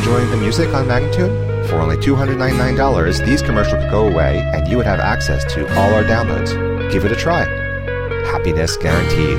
enjoying the music on Magnatune? For only $299, these commercials could go away and you would have access to all our downloads. Give it a try. Happiness guaranteed.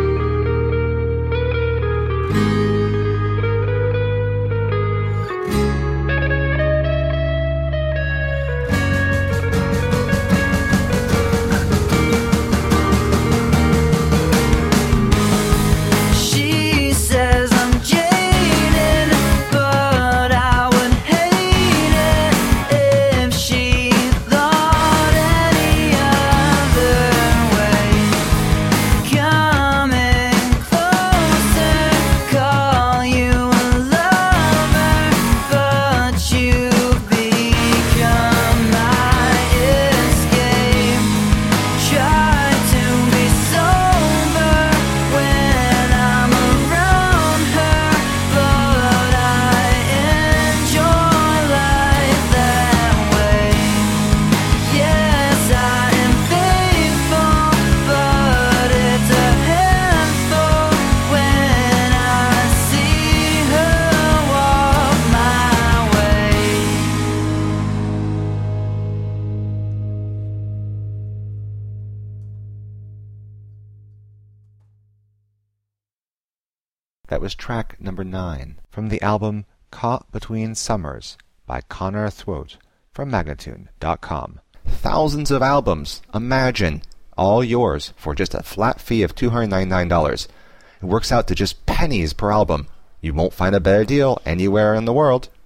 That was track number 9 from the album Caught Between Summers by Connor Thwote from Magnatune.com. Thousands of albums, imagine, all yours for just a flat fee of $299. It works out to just pennies per album. You won't find a better deal anywhere in the world.